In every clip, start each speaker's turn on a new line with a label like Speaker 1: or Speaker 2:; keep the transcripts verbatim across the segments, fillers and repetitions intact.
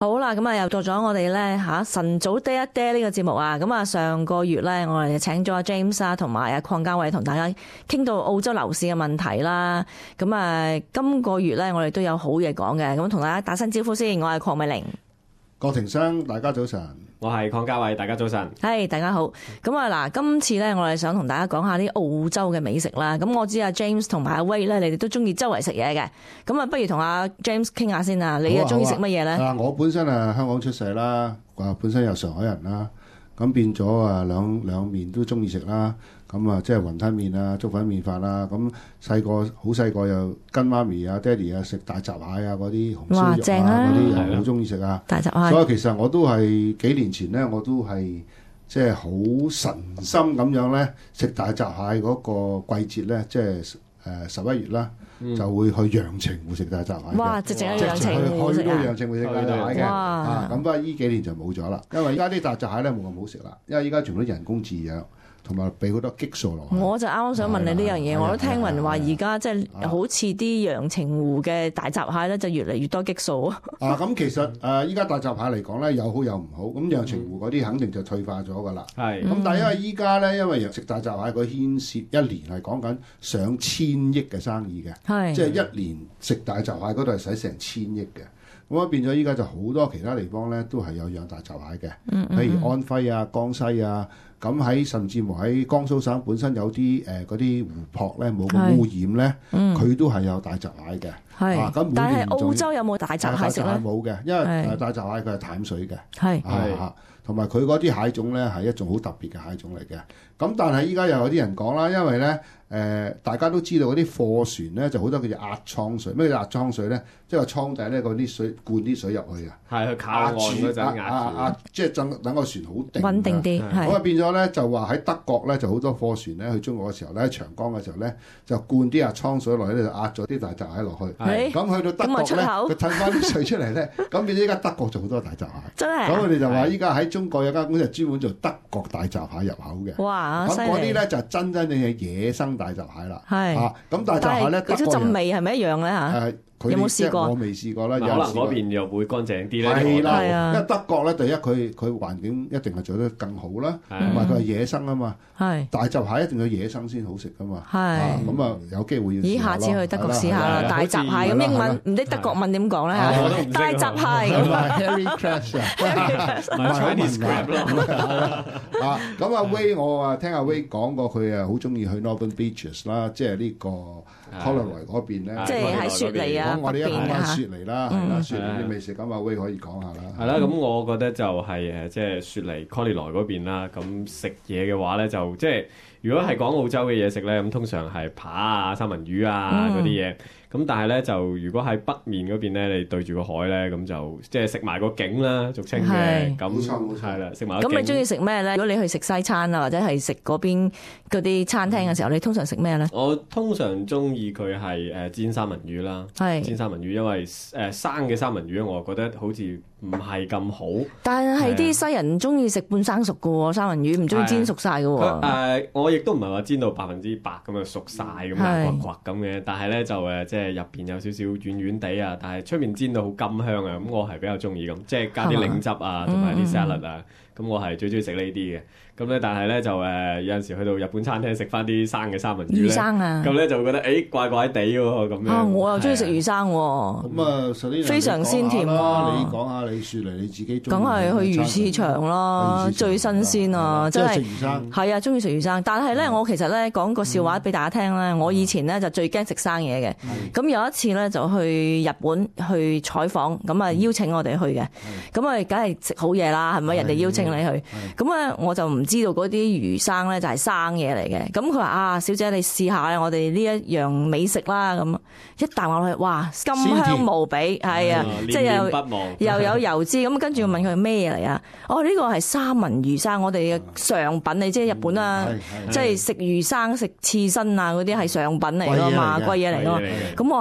Speaker 1: 好啦，咁啊又到咗我哋咧吓晨早爹一爹呢個節目啊，咁啊上個月咧我哋請咗阿 James 啊同埋阿鄺家偉同大家傾到澳洲樓市嘅問題啦，咁啊今個月咧我哋都有好嘢講嘅，咁同大家打聲招呼先，我係鄺美玲。
Speaker 2: 郭庭生，大家早晨。
Speaker 3: 我係鄺家偉，大家早晨。
Speaker 1: 係，大家好。咁啊嗱，今次咧我哋想同大家講下啲澳洲嘅美食啦。咁我知阿 James 同埋阿威咧，你哋都中意周圍食嘢嘅。咁啊，不如同阿 James 傾下先啊。你又中意食乜嘢咧？
Speaker 2: 啊，我本身係香港出世啦，啊本身有上海人啦，咁變咗啊兩兩面都中意食啦。咁啊，即係雲吞麵啊、粥粉麵飯啊。咁細個好細個又跟媽咪啊、爹哋啊食大閘蟹啊嗰啲紅燒肉啊嗰啲，又好中意食啊。
Speaker 1: 大閘蟹。
Speaker 2: 所以其實我都係幾年前咧，我都係即係好神心咁樣咧，食大閘蟹嗰個季節咧，即係誒十一月啦，嗯、就會去陽澄湖食大閘蟹。
Speaker 1: 哇！直情去陽澄湖
Speaker 2: 去到陽澄湖食大閘蟹嘅。
Speaker 1: 哇！
Speaker 2: 咁不過依幾年就冇咗啦，因為依家啲大閘蟹咧冇咁好食啦，因為依家全部都人工飼養。同埋俾好多激素落去。
Speaker 1: 我就啱啱想問你呢樣嘢，我都聽聞話而家即係好似啲陽澄湖嘅大閘蟹咧，就越嚟越多激素。
Speaker 2: 啊，咁其實誒依家大閘蟹嚟講咧，有好有唔好。咁陽澄湖嗰啲肯定就退化咗噶啦。係。咁但係因為依家咧，因為食大閘蟹佢牽涉一年係講緊上千億嘅生意嘅，係即係一年食大閘蟹嗰度係使成千億嘅。咁啊變咗依家就好多其他地方咧都係有養大閘蟹嘅，嗯嗯譬如安徽啊、江西啊。咁喺甚至乎喺江蘇省本身有啲誒嗰啲湖泊咧冇咁污染咧，佢、嗯、都係有大閘蟹嘅。係、啊，咁但係澳洲有冇大閘蟹食咧？冇嘅，因為誒大閘蟹佢係淡水嘅。係係，同埋佢嗰啲蟹種咧係一種好特別嘅蟹種嚟嘅。咁但係依家又有啲人講啦，因為咧誒、呃、大家都知道嗰啲貨船咧就好多叫做壓艙水。咩叫壓艙水咧？即係個艙底咧嗰啲水灌啲水入去啊。係去靠岸嗰陣壓住，即係等等個船好定穩定啲。咁啊變咗咧就話喺德國咧就好多貨船咧去中國嘅時候咧，喺長江嘅時候咧就灌啲壓艙水落去咧就壓咗啲大閘蟹落去。咁去到德國咧，佢褪翻啲水出嚟咧，咁變咗依家德國就好多大閘蟹。真係。咁佢哋就話依家喺中國有間公司係專門做德國大閘蟹入口嘅。哇！咁嗰啲咧就真真正正野生大閘蟹啦。係。嚇！咁大閘蟹咧，德國人。佢陣味係咪一樣咧嚇？有冇試過？我未試過啦。
Speaker 3: 可能嗰邊又會乾淨啲咧。
Speaker 2: 係啦，因為德國咧，第一佢佢環境一定係做得更好啦，同埋佢係野生啊嘛。係。大閘蟹一定要野生先好食噶嘛。係。咁啊，有機會要。咦？下次去德國試下啦，大閘蟹咁英文唔知德國文點講咧嚇？大閘蟹。咁啊，Hairy Crabs 啊。Chinese crab 咯。啊，咁阿 Way 我啊聽阿 Way 講過，佢啊好中意去 Northern Beaches 啦，即係呢個 Collaroy 嗰邊咧。即係喺雪梨啊。咁我哋一講翻雪梨啦，係啦，雪梨啲美食，咁阿威可以講下啦。
Speaker 3: 係啦，咁我覺得就係誒，即係雪梨 Collaroy 嗰邊啦。咁食嘢嘅話咧，就即係如果係講澳洲嘅嘢食咧，咁通常係扒啊、三文魚啊嗰啲嘢。咁但係咧，就如果喺北面嗰邊咧，你對住個海咧，咁就即係食埋個景啦，俗稱嘅。咁係啦，食埋。咁你中意食咩咧？如果你去食西餐啊，或者係食嗰邊嗰啲餐廳嘅時候，你通常食咩咧？我通常中意佢係誒煎三文魚啦，煎三文魚，因為誒、呃、生嘅三文魚，我覺得好似唔係咁好。但係啲西人中意食半生熟嘅喎，三文魚唔中意煎熟晒嘅喎。誒、呃，我亦都唔係話煎到百分之百咁樣熟晒咁樣滑滑咁嘅，但係咧就誒即係。入邊有少少軟軟地啊，但係出面煎到好甘香啊，咁我係比較中意咁，即係加啲檸汁啊，同埋啲 salad 啊，咁我係最中意食呢啲嘅。咁咧，但係咧就誒有陣時去到日本餐廳食翻啲生嘅三文魚咧，魚生啊，咁咧就會覺得誒怪怪地喎咁樣。啊，我又中意食魚生喎。咁啊，非常鮮甜喎。你講下你雪梨你自己中意。梗係去魚市場啦，最新鮮啊，真係。食魚生。係啊，中意食魚生。但係咧，我其實咧講個笑話俾大家聽咧，我以前咧就最驚食生嘢嘅。咁有一次咧就去日本去採訪，咁啊邀請我哋去嘅。咁啊，梗係食好嘢啦，係咪？人哋邀請你去。咁啊，我就唔知道嗰啲魚生咧就係生嘢嚟嘅，咁佢話啊，小姐你試下我哋呢一樣美食啦，咁一啖落去，哇，甘香無比，係啊，即係又又有油脂，咁跟住我問佢咩嚟啊？哦，呢個係三文魚生，我哋嘅上品，你即係日本啊，即係食魚生食刺身啊嗰啲係上品嚟噶嘛，貴嘢嚟噶嘛，咁我吓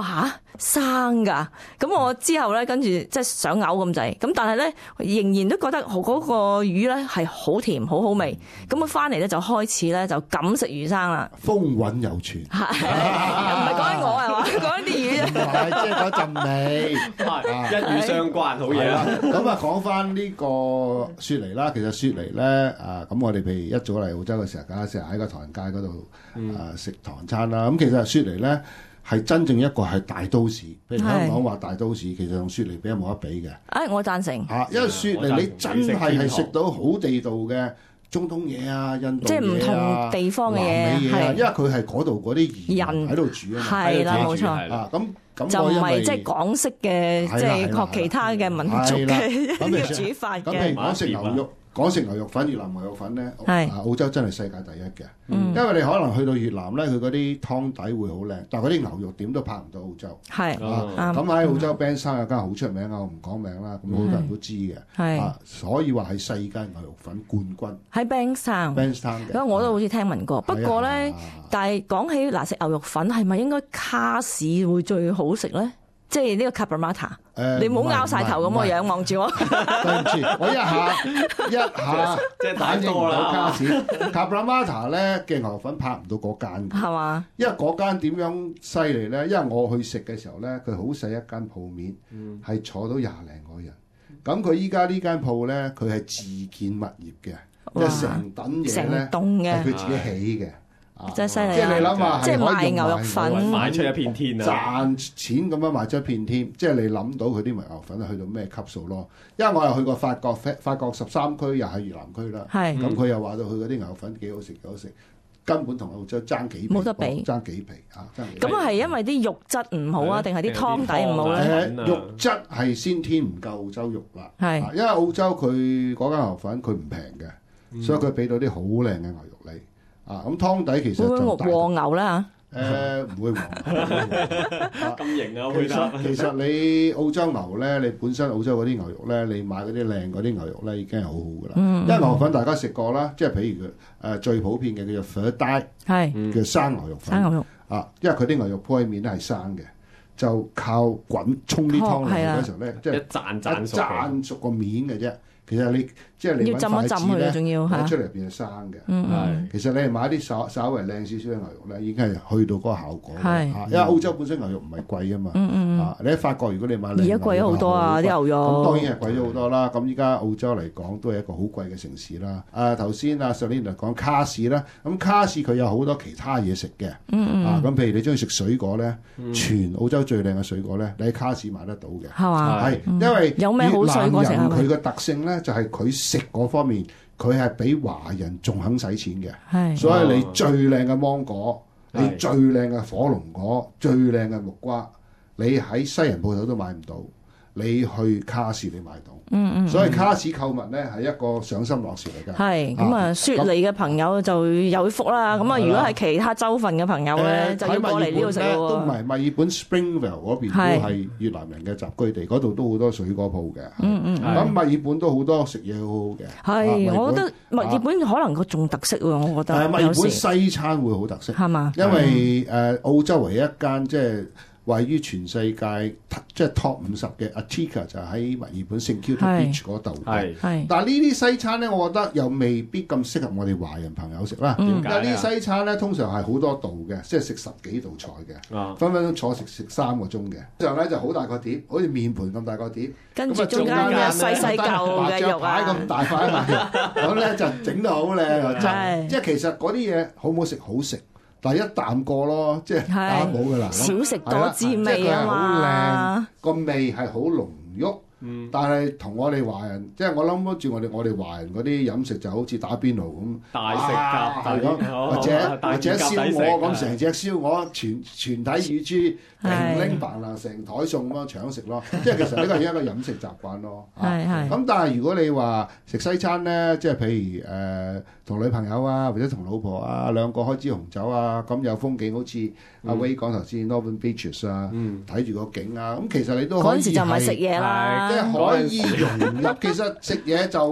Speaker 1: 生㗎。咁我之後咧跟住即係想嘔咁滯，咁但係咧仍然都覺得嗰個魚咧係好甜好好味。咁我翻嚟咧就開始咧就敢食魚生啦。
Speaker 2: 風韻猶存，
Speaker 1: 係唔係講緊我係嘛？講緊啲魚啫。
Speaker 2: 係即係嗰陣味，
Speaker 3: 一語相關，好嘢啦。
Speaker 2: 咁啊，講翻呢個雪梨啦，其實雪梨咧啊，咁我哋譬如一早嚟澳洲嘅時候，梗係成日喺個唐人街嗰度啊食唐人餐啦。咁其實雪梨咧係真正一個係大都市，譬如香港話大都市，其實同雪梨比冇得比嘅。
Speaker 1: 誒，我贊成。
Speaker 2: 嚇，因為雪梨你真係係食到好地道嘅中東嘢啊、印度
Speaker 1: 即係唔同地方嘅嘢，係
Speaker 2: 因為佢係嗰度嗰啲人喺度煮啊嘛，
Speaker 1: 係啦，冇錯
Speaker 2: 啊咁。
Speaker 1: 就唔係即係港式嘅，即係學其他嘅民族嘅煮法嘅。
Speaker 2: 咁譬如講食牛肉，講食牛肉粉、越南牛肉粉咧，澳洲真係世界第一嘅。因為你可能去到越南咧，佢嗰啲湯底會好靚，但係嗰啲牛肉點都拍唔到澳洲。
Speaker 1: 係
Speaker 2: 咁喺澳洲 Bankstown有間好出名啊，我唔講名啦，咁好多人都知嘅。係，所以話係世界牛肉粉冠軍。喺
Speaker 1: Bankstown。
Speaker 2: Bankstown 嘅。
Speaker 1: 咁我都好似聽聞過，不過咧，但係講起嗱食牛肉粉係咪應該卡士會最好食咧？即係呢個 Cabramatta，你唔好拗晒頭咁個樣望住我。
Speaker 2: 對唔住，我一下一下
Speaker 3: 即係反應唔到
Speaker 2: 卡士。Cabramatta 咧嘅牛肉粉拍唔到嗰間嘅，
Speaker 1: 係嘛？
Speaker 2: 因為嗰間點樣犀利咧？因為我去食嘅時候咧，佢好細一間鋪面，係、嗯、坐到廿零個人。咁佢依家呢間鋪咧，佢係自建物業嘅，即係成棟嘢咧係佢自己起嘅。
Speaker 1: 真係犀利！
Speaker 2: 即係你諗下，
Speaker 1: 即係賣牛肉粉，
Speaker 3: 賣出一片天啊！
Speaker 2: 賺錢咁樣賣出一片天，即係你諗到佢啲牛肉粉去到咩級數咯？因為我又去過法國，法國十三區又係越南區啦。係咁，佢又話到佢嗰啲牛肉粉幾好食，幾好食，根本同澳洲爭幾皮，
Speaker 1: 冇得比，
Speaker 2: 爭幾皮啊！
Speaker 1: 咁係因為啲肉質唔好啊，定係啲湯底唔好咧？
Speaker 2: 誒，肉質係先天唔夠澳洲肉啦。
Speaker 1: 係，
Speaker 2: 因為澳洲佢嗰間牛肉粉佢唔平嘅，所以佢俾到啲好靚嘅牛肉你。啊，咁湯底其實就
Speaker 1: 會和牛啦
Speaker 2: 嚇，誒唔會和牛
Speaker 3: 咁型啊！
Speaker 2: 其實其實你澳洲牛咧，你本身澳洲嗰啲牛肉咧，你買嗰啲靚嗰啲牛肉咧，已經係好好噶啦。因為牛肉粉大家食過啦，即係譬如佢誒最普遍嘅叫做 Ferdie， 係叫生牛肉粉。生牛肉啊，因為佢啲牛肉鋪喺面都係生嘅，就靠滾沖啲湯落去嘅時候咧，即係
Speaker 3: 一賺賺熟，
Speaker 2: 賺熟個面嘅啫。其實你即係你
Speaker 1: 揾筷子咧，攞
Speaker 2: 出嚟入邊係生嘅。係，其實你係買啲稍稍為靚少少嘅牛肉咧，已經係去到嗰個效果。係，因為澳洲本身牛肉唔係貴啊嘛。嗯嗯啊，你喺法國如果你買靚，
Speaker 1: 而家貴咗好多啊啲牛肉。
Speaker 2: 咁當然係貴咗好多啦。咁依家澳洲嚟講都係一個好貴嘅城市啦。啊頭先啊 Selina 講卡士啦，咁卡士佢有好多其他嘢食嘅。嗯嗯。啊咁，譬如你中意食水果咧，全澳洲最靚嘅水果咧，你喺卡士買得到嘅。係嘛？係，因為
Speaker 1: 有咩好水果食啊？
Speaker 2: 佢嘅特性咧。就係佢食嗰方面，佢係比華人仲肯使錢嘅，係，所以你最靚嘅芒果，你最靚嘅火龍果，最靚嘅木瓜，你喺西人鋪頭都買唔到，你去卡士你買到。嗯嗯，所以卡士購物咧係一個賞心樂事嚟㗎。係咁啊，雪梨嘅朋友就有福啦。咁啊，如果係其他州份嘅朋友咧，就要過嚟呢度食喎。都唔係墨爾本 Springvale 嗰邊都係越南人嘅集居地，嗰度都好多水果鋪嘅。嗯嗯，咁墨爾本都好多食嘢好好嘅。係，我覺得墨爾本可能個仲特色喎，我覺得。墨爾本西餐會好特色，係嘛？因為誒澳洲唯一一間即係位於全世界即係 top 五十嘅 Attica 就喺墨爾本聖 Kilda Beach 嗰度。係係，但係呢啲西餐咧，我覺得又未必咁適合我哋華人朋友食啦。點解？呢啲西餐咧通常係好多道嘅，即係食十幾道菜嘅，啊、分分鐘坐食食三個鐘嘅。通常咧就好大個碟，好似面盤咁大個碟，跟住中間嘅細細嚿嘅肉啊，咁大塊啊，咁咧就整得好靚，真即係其實嗰啲嘢好唔好食？好食。但係一啖過咯，即係打冇㗎啦。少食多滋味啊嘛，個味係好濃郁。嗯，但係同我哋華人，即係我諗住我哋我哋華人嗰啲飲食就好似打邊爐咁，大食夾咁，或者或者燒鵝咁，成隻燒鵝全全體乳豬平拎飯啦，成台餸咯，搶食咯，即係其實呢個係一個飲食習慣咯。係係。咁但係如果你話食西餐咧，即係譬如誒同女朋友啊，或者同老婆啊兩個開支紅酒啊，咁有風景，好似阿威講頭先 Northern Beaches 啊，睇住個景啊，咁其實你都可以嗰陣時就唔係食嘢啦。即係可以融入，其實食嘢就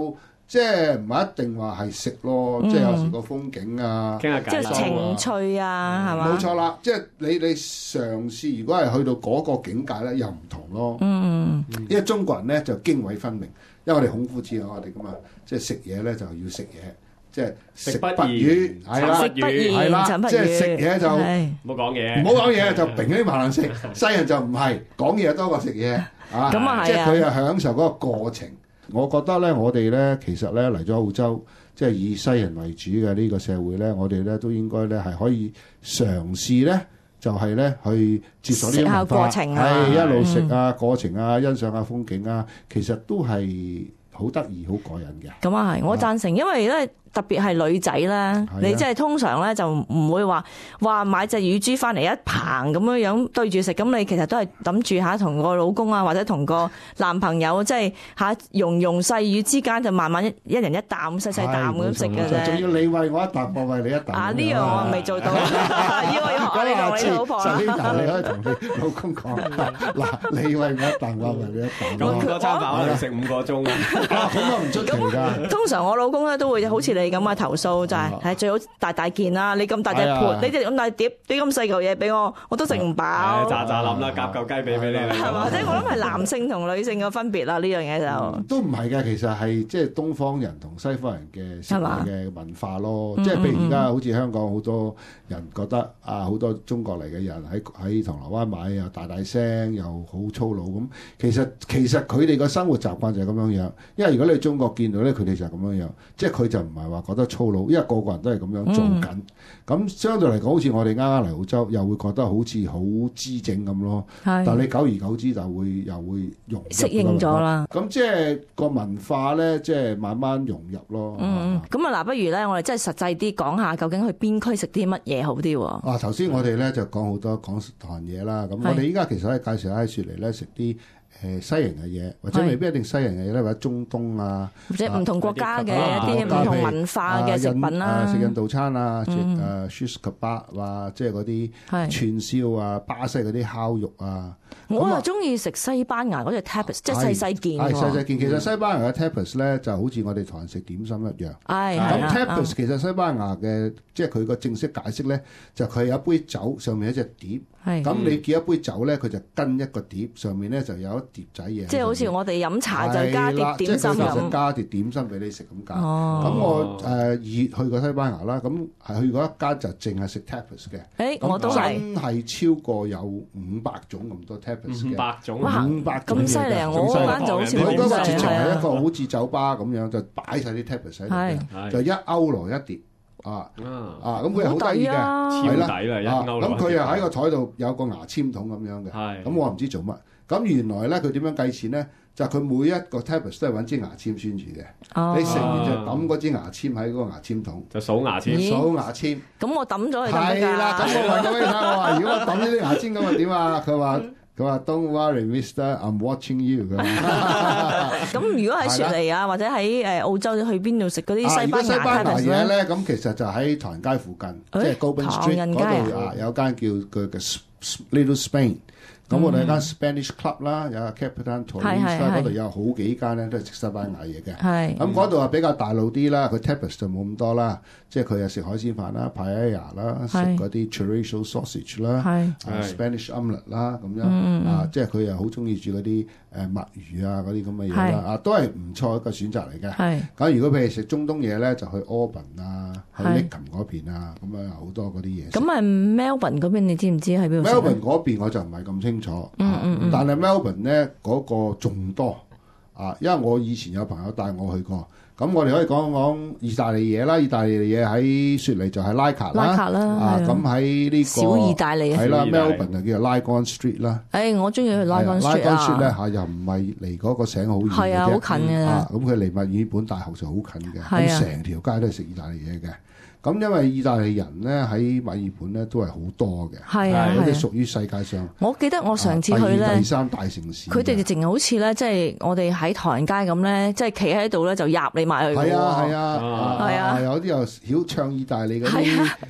Speaker 2: 即係唔係一定話係食咯，嗯、即係有時個風景啊，
Speaker 3: 傾下偈，
Speaker 1: 即係情趣啊，係嘛、嗯？
Speaker 2: 冇錯啦，即係你你嘗試，如果係去到嗰個境界咧，又唔同咯。
Speaker 1: 嗯，
Speaker 2: 因為中國人咧就經緯分明，因為我哋孔夫子我哋咁啊，即係食嘢咧就要食嘢。即係食不語，係啦，係啦，即係食嘢就
Speaker 3: 唔好講嘢，
Speaker 2: 唔好講嘢就平起埋欄食。西人就唔係講嘢多過食嘢啊，
Speaker 1: 咁啊係啊，
Speaker 2: 即係佢係享受嗰個過程。我覺得咧，我哋咧其實咧嚟咗澳洲，即係以西人為主嘅呢個社會咧，我哋咧都應該咧係可以嘗試咧，就係咧去接受呢啲文化，係一路食啊，過程啊，欣賞下風景啊，其實都係好得意、好過癮嘅。
Speaker 1: 咁啊係，我贊成，因為咧。特別係女仔啦，你即係通常咧就唔會話話買隻乳豬翻嚟一棚咁樣樣對住食，咁你其實都係諗住下同個老公啊或者同個男朋友即係嚇融融細語之間就慢慢一一人一啖細細啖咁食嘅啫。
Speaker 2: 仲要你餵我一啖，我餵你一啖。
Speaker 1: 啊呢樣我未做到，要我要學你同你老婆啦。
Speaker 2: 你可以同你老公講，嗱你餵我一啖，我餵你一啖。
Speaker 3: 咁嗰餐飯可能食五個鐘啊，
Speaker 2: 咁啊唔出奇㗎。
Speaker 1: 通常我老公咧都會好似你咁嘅投訴就係，係最好大大件啦！你咁大隻盤，你隻咁大碟，你咁細嚿嘢俾我，我都食唔飽。
Speaker 3: 喳喳諗啦，夾嚿雞髀俾你啦。
Speaker 1: 係嘛？即係我諗係男性同女性嘅分別啦，呢樣嘢就
Speaker 2: 都唔係嘅，其實係即係東方人同西方人嘅食嘅文化咯。即係譬如而家好似香港好多人覺得啊，好多中國嚟嘅人喺喺銅鑼灣買又大大聲又好粗魯咁。其實其實佢哋嘅生活習慣就係咁樣樣。因為如果你喺中國見到咧，佢哋就係咁樣樣，即係佢就唔係話覺得粗魯，因為個個人都係咁樣做緊。咁、嗯、相對嚟講，好似我哋啱啱嚟澳洲，又會覺得好似好姿整咁咯。但係你久而久之就會又會融入適應咗啦。咁即係個文化咧，即係慢慢融入咯。
Speaker 1: 嗯，咁啊嗱，不如咧，我哋真係實際啲講下，究竟去邊區食啲乜嘢好啲喎？
Speaker 2: 啊，頭先我哋咧就講好多講唐嘢啦。咁我哋依家其實咧介紹喺雪梨咧食啲誒西人嘅嘢，或者未必一定西人嘅嘢咧，或者中東啊，
Speaker 1: 或者唔同國家嘅一啲唔同文化嘅食品啦，
Speaker 2: 食印度餐啊，食誒 shish kebab 啊，即係嗰啲串燒啊，巴西嗰啲烤肉啊。
Speaker 1: 我又中意食西班牙嗰隻 tapas，即係細細件。
Speaker 2: 係細細件，其實西班牙嘅 tapas 咧就好似我哋唐人食點心一樣。
Speaker 1: 係
Speaker 2: 咁 tapas 其實西班牙嘅即係佢個正式解釋咧，就佢有一杯酒，上面有一隻碟。咁你叫一杯酒咧，佢就跟一個碟，上面咧就有一碟仔嘢。
Speaker 1: 即係好似我哋飲茶就加碟點心咁。
Speaker 2: 即係加碟點心俾你食咁解。咁、哦、我誒二月去過西班牙啦，咁係去過一間就淨係食 tapas 嘅。
Speaker 1: 誒，我都係。
Speaker 2: 真係超過有五百種咁多 tapas 嘅。
Speaker 3: 五百種。
Speaker 1: 哇！
Speaker 2: 五百種
Speaker 1: 咁犀利啊！我嗰間就好似
Speaker 2: 佢嗰個直情係一個
Speaker 1: 係
Speaker 2: 好似酒吧咁樣，就擺晒啲 tapas 喺度嘅，就一歐羅一碟。啊啊！咁佢又好得意嘅，
Speaker 3: 係啦，
Speaker 2: 咁佢又喺個台度有個牙籤筒咁樣嘅，咁我唔知做乜。咁原來咧佢點樣計錢咧？就係佢每一個 tapas 都係揾支牙籤穿住嘅，你食完就抌嗰支牙籤喺嗰個牙籤筒，
Speaker 3: 就數牙籤，
Speaker 2: 數牙籤。咁
Speaker 1: 我抌咗佢得唔得㗎？
Speaker 2: 係啦，咁我問咗俾你睇，我話如果我抌呢啲牙籤咁啊點啊？佢話。佢話 Don't worry, Mister, I'm watching you。
Speaker 1: 咁如果喺雪梨啊，或者喺誒澳洲去邊度食嗰啲西班牙
Speaker 2: 嘢咧？咁其實就喺唐人街附近，即係 Goulburn Street 嗰度啊，有間叫佢嘅 Little Spain。咁我哋有間 Spanish Club 啦，有個 Capitan Torres 啦，嗰度有好幾間咧都係食西班牙嘢嘅。係咁嗰度啊比較大路啲啦，佢 tapas 就冇咁多啦，即係佢又食海鮮飯啦、paella 啦，食嗰啲 chorizo sausage 啦、Spanish omelette 啦咁樣啊，即係佢又好中意住嗰啲誒墨魚啊嗰啲咁嘅嘢啦，啊都係唔錯一個選擇嚟嘅。係咁如果譬如食中東嘢咧，就去 Auburn 啊，去 Lickham 嗰邊啊，咁啊好多嗰啲嘢。咁
Speaker 1: 啊 Melbourne 嗰邊你知唔知喺邊度
Speaker 2: ？Melbourne 嗰邊我就唔係咁清楚。嗯嗯嗯，但係 Melbourne 咧嗰個仲多啊，因為我以前有朋友帶我去過，咁我哋可以講講意大利嘢啦，意大利嘢喺雪梨就係拉卡啦，
Speaker 1: 拉卡啦，
Speaker 2: 啊咁喺呢個
Speaker 1: 小意大利
Speaker 2: 係啦 ，Melbourne 就叫做 Lygon Street 啦。
Speaker 1: 誒，我中意去 Lygon Street 啊。Lygon
Speaker 2: Street 咧嚇又唔係離嗰個省好遠嘅啫，
Speaker 1: 係啊，好近嘅。
Speaker 2: 啊，咁佢離墨爾本大學就好近嘅，咁成條街都係食意大利嘢嘅。咁因為意大利人咧喺墨爾本咧都係好多嘅，係啊，嗰啲屬於世界上。我記得我上次去咧，第三大城市，佢哋就淨係好似咧，即係我哋喺唐人街咁咧，即係企喺度咧就入你埋去。係啊係啊係啊，有啲又曉唱意大利嗰啲誒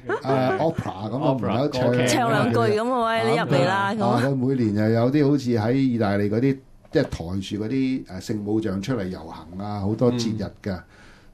Speaker 2: opera 咁啊，唔有唱唱兩句咁啊喂，你入嚟啦咁。啊，佢每年又有啲好似喺意大利嗰啲即係抬住嗰啲誒聖母像出嚟遊行啊，好多節日㗎。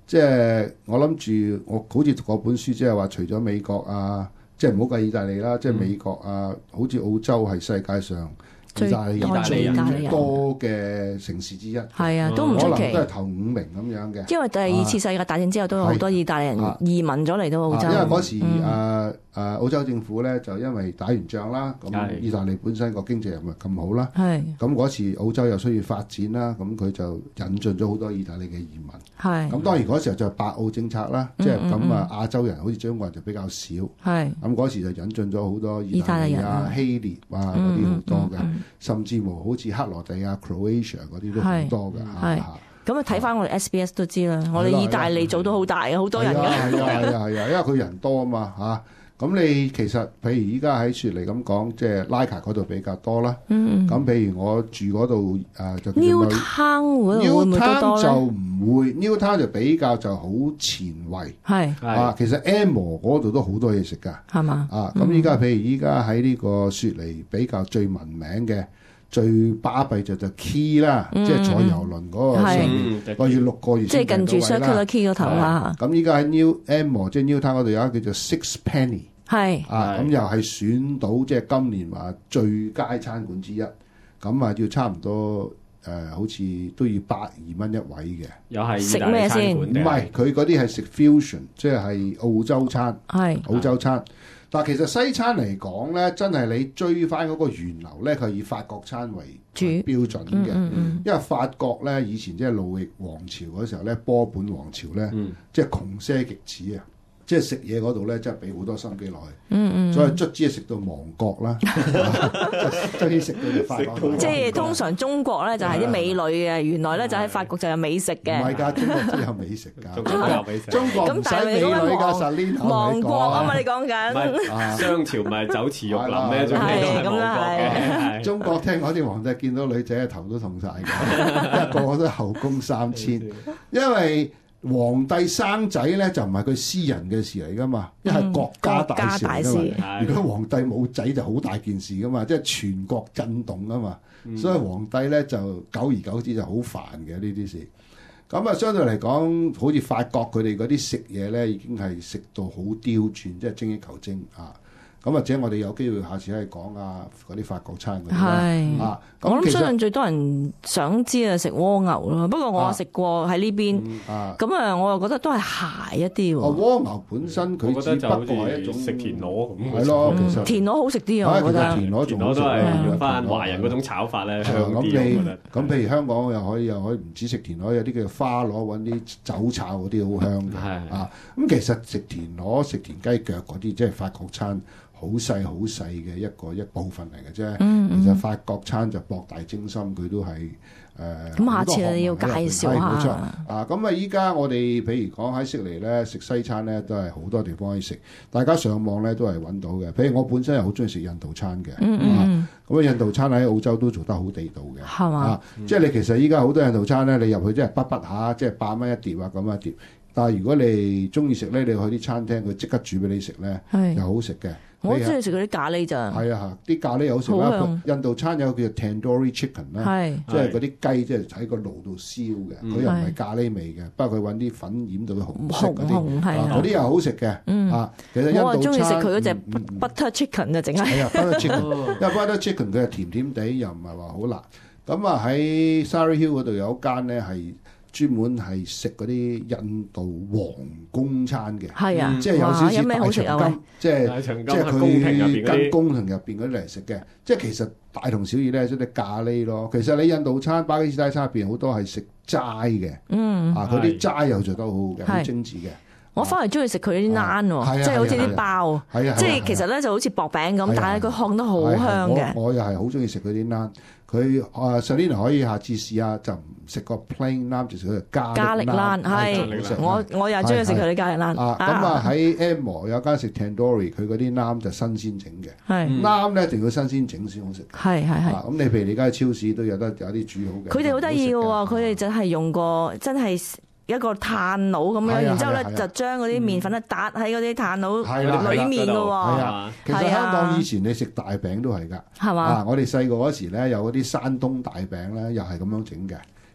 Speaker 2: 即係我諗住，我好似讀過本書，即係話除咗美國啊，即係唔好計意大利啦，即係美國啊，好似澳洲係世界上意大利人最多嘅城市之一，
Speaker 1: 係啊，都唔出奇，
Speaker 2: 可能都係頭五名咁樣嘅。
Speaker 1: 因為第二次世界大戰之後，都有好多意大利人移民咗嚟到澳洲。
Speaker 2: 因為嗰時誒誒澳洲政府咧就因為打完仗啦，咁意大利本身個經濟又唔係咁好啦，咁嗰時澳洲又需要發展啦，咁佢就引進咗好多意大利嘅移民。係咁當然嗰時候就係白澳政策啦，即係咁啊亞洲人好似中國人就比較少。係咁嗰時就引進咗好多意大利啊、希臘啊嗰啲好多嘅。甚至乎好似克羅地亞、Croatia 嗰啲都好多㗎。係
Speaker 1: 咁啊，睇翻我哋 S B S 都知啦。我哋意大利組都好大嘅，好多人㗎。係啊
Speaker 2: 係啊係啊，因為佢人多啊嘛嚇。咁你其實譬如依家喺雪梨咁講，即係拉卡嗰度比較多啦。嗯咁譬如我住嗰度誒就
Speaker 1: Newtown 嗰度會唔會多多咧？
Speaker 2: Newtown 就唔會 ，Newtown 就比較就好前衞。係啊，其實 Emo 嗰度都好多嘢食㗎。係嘛？啊，咁依家譬如依家喺呢個雪梨比較最聞名嘅。最巴閉就就 Key 啦，即係坐郵輪嗰個上面，個月六個月
Speaker 1: 即係近住 Circular Quay 嗰頭啦。
Speaker 2: 咁依家喺 New Emo 即係 Newtown 嗰度有一個叫做 Sixpenny， 係啊，咁又係選到即係今年話最佳餐館之一。咁啊要差唔多誒，好似都要百二蚊一位嘅。
Speaker 3: 又係
Speaker 1: 食咩先？
Speaker 2: 唔係，佢嗰啲係食 fusion， 即係澳洲餐，係澳洲餐。但其實西餐嚟講咧，真係你追翻嗰個源流咧，佢係以法國餐為主標準嘅。嗯嗯嗯、因為法國咧以前即係路易王朝嗰時候咧，波本王朝咧，嗯、即係窮奢極侈啊！即係食嘢嗰度咧，真係俾好多心機落去，嗯嗯，所以卒之係食到亡國啦，卒之食到就法國。
Speaker 1: 即係通常中國咧就係啲美女嘅，原來咧就喺法國就有美食嘅。
Speaker 2: 唔係㗎，中國都有美食㗎，中國有美食。中國唔使美女㗎，實呢頭
Speaker 1: 亡國啊嘛，你講緊。
Speaker 3: 商朝咪酒池肉林咩？仲係都係亡國嘅。
Speaker 2: 中國聽講啲皇帝見到女仔頭都痛晒㗎，因為個個都後宮三千，因為。皇帝生仔咧就唔係佢私人嘅事嚟噶嘛，一係國家大事嚟噶嘛。如果皇帝冇仔就好大件事噶嘛，即係全國震動啊嘛。嗯、所以皇帝咧就久而久之就好煩嘅呢啲事。咁啊，相對嚟講，好似法國佢哋嗰啲食嘢咧，已經係食到好刁鑽，即係精益求精啊。咁或者我哋有機會下次可以講下嗰啲法國餐嗰啲
Speaker 1: 啦。啊，我諗相信最多人想知啊食蝸牛咯。不過我食過喺呢邊，咁啊我又覺得都係鞋一啲喎。
Speaker 2: 蝸牛本身佢只不過係一種
Speaker 3: 食田螺咁。
Speaker 2: 係咯，其實
Speaker 1: 田螺好食啲啊，我覺得。
Speaker 2: 田螺仲好食。
Speaker 3: 都係翻華人嗰種炒法咧，香啲。
Speaker 2: 咁咁譬如香港又可以又可以唔止食田螺，有啲叫花螺揾啲酒炒嗰啲好香嘅。啊，咁其實食田螺、食田雞腳嗰啲，即係法國餐。好細好細嘅一個一部分嚟嘅啫，嗯嗯、其實法國餐就博大精深，佢都係誒。咁、呃、
Speaker 1: 下次你要介紹下。
Speaker 2: 冇錯啊！咁啊，依家我哋譬如講喺悉尼咧食西餐咧，都係好多地方可以食。大家上網咧都係揾到嘅。譬如我本身係好中意食印度餐嘅，嗯嗯。咁啊，印度餐喺澳洲都做得好地道嘅，係嘛？啊嗯、即係你其實依家好多印度餐咧，你入去即係筆筆下，即係八蚊一碟啊咁一碟。但係如果你中意食咧，你去啲餐廳佢即刻煮俾你食咧，又好食嘅。
Speaker 1: 我中意食嗰啲咖喱咋。
Speaker 2: 係啊，啲咖喱好食啦。印度餐有個叫做 Tandoori Chicken 啦，即係嗰啲雞即係喺個爐度燒嘅，佢又唔係咖喱味嘅，不過佢揾啲粉染到佢紅色嗰啲，嗰啲又好食嘅。啊，其實印度餐我中意食佢嗰隻 Butter Chicken 啊，整係。係啊，Butter Chicken，因為 Butter Chicken 佢係甜甜地，又唔係話好辣。咁啊喺 Surry Hill 嗰度有一間咧係。專門係食嗰啲印度皇宮餐嘅，係啊，即係有少少大長今，即係即係佢跟宮廷入邊嗰啲嚟食嘅。即係其實大同小異咧，即係啲咖喱咯。其實你印度餐、巴基斯坦餐入邊好多係食齋嘅，嗯，啊，嗰啲齋又做得好好嘅，好精緻嘅。
Speaker 1: 我反而中意食佢啲ના喎，即係好似啲包，即係其實咧就好似薄餅咁，但係佢烘得好香嘅。
Speaker 2: 我又係好中意食佢啲ના，佢啊 Selina 可以下次試下就。食個 plain ના，就食佢加
Speaker 1: 加力欄，係我我又中意食佢啲加力欄。
Speaker 2: 啊，咁啊喺 Emo 有間食 Tandoori，佢嗰啲ਨਾ就新鮮整嘅。係ਨਾ咧一定要新鮮整先好食。係係係。咁你譬如你而家喺超市都有得有啲煮好嘅。
Speaker 1: 佢哋好得意嘅喎，佢哋就係用個真係一個炭爐咁樣，然之後咧就將嗰啲麵粉咧搭喺嗰啲炭爐裡面嘅喎。係啊，
Speaker 2: 其實香港以前你食大餅都係㗎。係嘛？啊，我哋細個嗰時咧有嗰啲山東大餅咧，又係咁樣整嘅。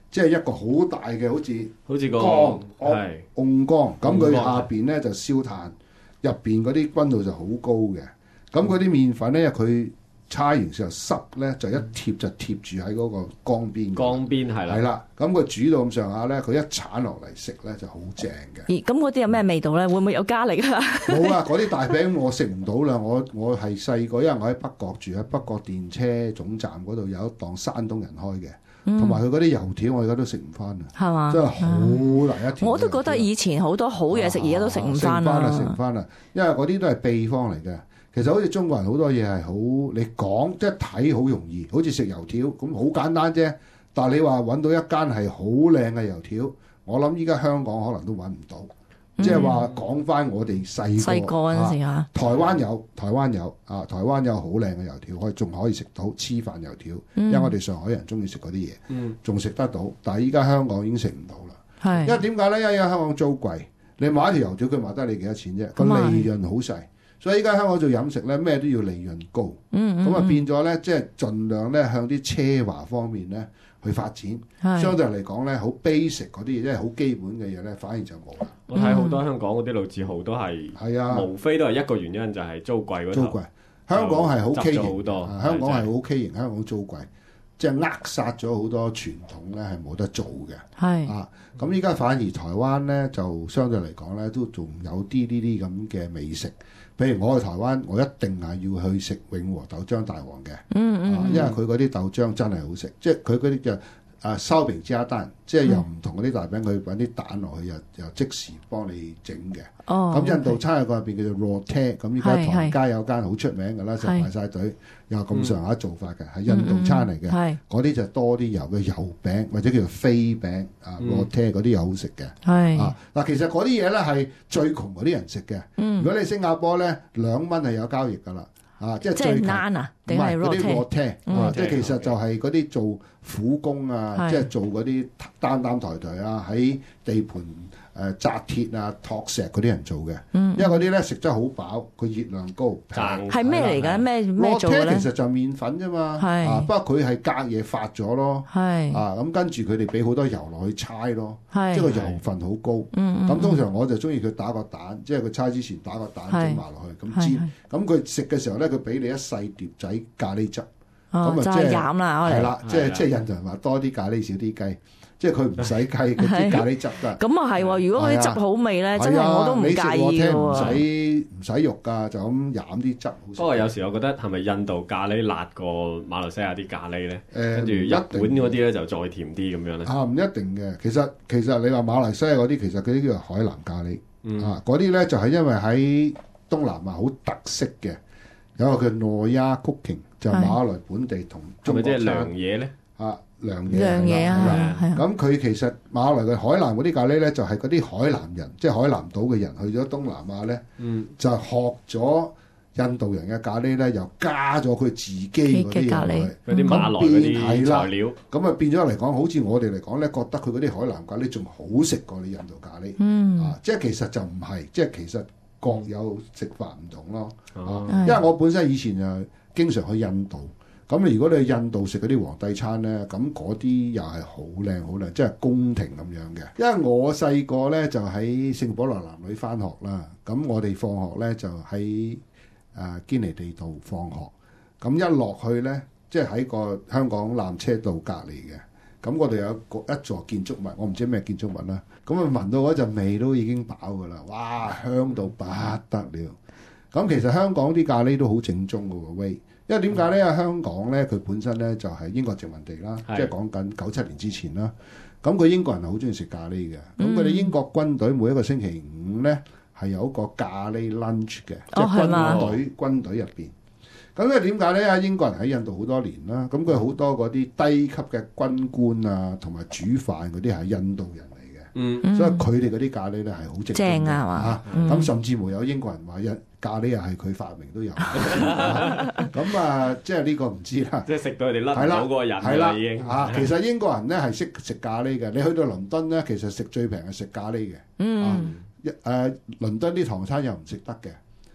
Speaker 2: 即係一個好大嘅好似
Speaker 3: 好似個
Speaker 2: 缸，
Speaker 3: 係
Speaker 2: 甕缸，咁佢
Speaker 3: 甕缸
Speaker 2: 下邊咧就燒炭，入邊嗰啲溫度就好高嘅。咁嗰啲麵粉咧，佢搓完時候濕咧，就一貼就貼住喺嗰個缸邊。
Speaker 3: 缸邊係啦，
Speaker 2: 係啦。咁佢煮到咁上下咧，佢一剷落嚟食咧就好正嘅。
Speaker 1: 咦？咁嗰啲有咩味道咧？會唔會有加力啊？
Speaker 2: 冇啊！嗰啲大餅我食唔到啦。我我係細個，因為我喺北角住，喺北角電車總站嗰度有一檔山東人開嘅，同埋佢嗰啲油條我而家都食唔翻啊！
Speaker 1: 係嘛？
Speaker 2: 真係好大一條。
Speaker 1: 我都覺得以前好多好嘢食，而家都食唔翻
Speaker 2: 啦。食唔翻啦，因為嗰啲都係秘方嚟嘅。其實好似中國人好多嘢係好，你講即係睇好容易，好似食油條咁好簡單啫。但係你話揾到一間係好靚嘅油條，我諗依家香港可能都揾唔到。嗯、即係話講翻我哋細
Speaker 1: 細個嗰陣時啊，
Speaker 2: 台灣有台灣有啊，台灣有好靚嘅油條，可以仲可以食到黐飯油條，嗯、因為我哋上海人中意食嗰啲嘢，仲食、嗯、得到。但係依家香港已經食唔到啦。係因為點解咧？因為依家香港租貴，你買一條油條佢賣得你幾多錢啫？個利潤好細。所以依家香港做飲食咧，咩都要利潤高，咁啊、嗯嗯、變咗咧，即係盡量咧向啲奢華方面咧去發展。是相對嚟講咧，好 basic 嗰啲嘢，即係好基本嘅嘢咧，反而就冇啦。
Speaker 3: 我睇好多香港嗰啲老字號都係，係啊，無非都係一個原因就係租貴嗰頭。租貴，香港係好畸形，好多香港係好畸形，香港租貴，即係扼殺咗好多傳統咧，係冇得做嘅。係是啊，咁依家反而台灣咧就相對嚟講咧，都仲有啲呢啲咁嘅美食。譬如我去台灣，我一定係要去食永和豆漿大王嘅，嗯嗯、啊，因為佢嗰啲豆漿真係好食，即係佢嗰啲就啊燒餅加蛋，即係又唔同嗰啲大餅，佢揾啲蛋落去，又又即時幫你整嘅。哦，咁印度餐喺嗰入邊叫做 Roti， 咁依家唐街有間好出名嘅啦，就排晒隊，有咁上下做法嘅，係印度餐嚟嘅。係嗰啲就多啲油嘅油餅，或者叫做飛餅啊 Roti 嗰啲又好食嘅。係啊，嗱，其實嗰啲嘢咧係最窮嗰啲人食嘅。如果你新加坡咧兩蚊係有交易㗎啦。啊！即係最難啊，定係嗰啲鑊踢啊！即係其實就係嗰啲做苦工啊，即係做嗰啲擔擔抬抬啊，喺地盤誒紮鐵啊、托石嗰啲人做嘅。因為嗰啲咧食得好飽，佢熱量高，平。係咩嚟㗎？咩咩做咧？其實就麵粉啫嘛。係啊，不過佢係隔夜發咗咯。係啊，咁跟住佢哋俾好多油落去搓咯。係即係個油分好高。嗯咁通常我就中意佢打個蛋，即係佢搓之前打個蛋整埋落去，咁煎。咁佢食嘅時候咧，佢俾你一細碟仔咖喱汁。哦，就係飲啦，係啦，即係即係印度人話多啲咖喱少啲雞，即係佢唔使雞，佢啲咖喱汁㗎。咁啊係喎，如果嗰啲汁好味咧，真係我都唔介意嘅喎。唔使唔使肉㗎，就咁飲啲汁。不過有時我覺得係咪印度咖喱辣過馬來西亞啲咖喱咧？誒，跟住日本嗰啲咧就再甜啲咁樣咧。啊，唔一定嘅，其實其實你話馬來西亞嗰啲，其實嗰啲叫做海南咖喱。嗯。啊，嗰啲咧就係因為喺東南亞好特色嘅。有個叫諾亞 cooking， 就馬來本地同中國餐。係咪即係涼嘢咧？啊，涼嘢。涼嘢啊，係啊。咁佢其實馬來嘅海南嗰啲咖喱咧，就係嗰啲海南人，即係海南島嘅人去咗東南亞咧，嗯、就學咗印度人嘅咖喱咧，又加咗佢自己嗰啲嘢落去，嗰啲馬來嗰啲材料。咁啊變咗嚟講，好似我哋嚟講咧，覺得佢嗰啲海南咖喱仲好食過你印度咖喱。嗯。啊，即係其實就唔係，即係其實。各有食法唔同咯，哦、啊，因為我本身以前就經常去印度，咁如果你去印度食嗰啲皇帝餐咧，咁嗰啲又係好靚好靚，即係宮廷咁樣嘅。因為我細個咧就喺聖保羅男女返學啦，咁我哋放學咧就喺誒、呃、堅尼地道放學，咁一落去咧，即係喺個香港纜車道隔離嘅。咁我哋有個一座建築物，我唔知咩建築物啦。咁啊聞到嗰陣味都已經飽㗎啦，哇，香到不得了。咁其實香港啲咖喱都好正宗㗎喎，威。因為點解咧？因為香港咧佢本身咧就係英國殖民地啦，即係講緊九七年之前啦。咁佢英國人係好中意食咖喱嘅。咁佢哋英國軍隊每一個星期五咧係有一個咖喱 lunch 嘅，即係軍隊軍隊入邊。咁咧點解咧？啊，英國人喺印度好多年啦，咁佢好多嗰啲低級嘅軍官啊，同埋煮飯嗰啲係印度人嚟嘅，嗯、所以佢哋嗰啲咖喱咧係好正正啊嘛，咁、啊、甚至乎有英國人話一咖喱又係佢發明都有，咁啊即係呢個唔知啦，即係食到佢哋甩到嗰個人啦已經啊，其實英國人咧係識食咖喱嘅，你去到倫敦咧，其實食最平係食咖喱嘅，嗯，一誒、啊、倫敦啲唐餐又唔食得嘅。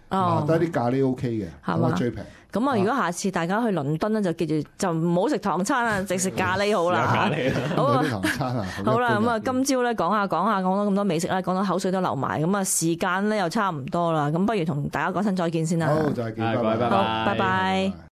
Speaker 2: 啊，得啲咖喱 OK 嘅，
Speaker 1: 係嘛？
Speaker 2: 最平。
Speaker 1: 咁啊，如果下次大家去倫敦咧，就記住就唔好食唐餐啊，直食咖喱好啦。
Speaker 3: 咖喱
Speaker 1: 好啊，
Speaker 2: 唐餐啊，
Speaker 1: 好啦，咁啊，今朝咧講下講下講咗咁多美食啦，講到口水都流埋，咁啊時間咧又差唔多啦，咁不如同大家講聲再見先啦。
Speaker 2: 好，再見，拜拜，
Speaker 1: 好，拜拜。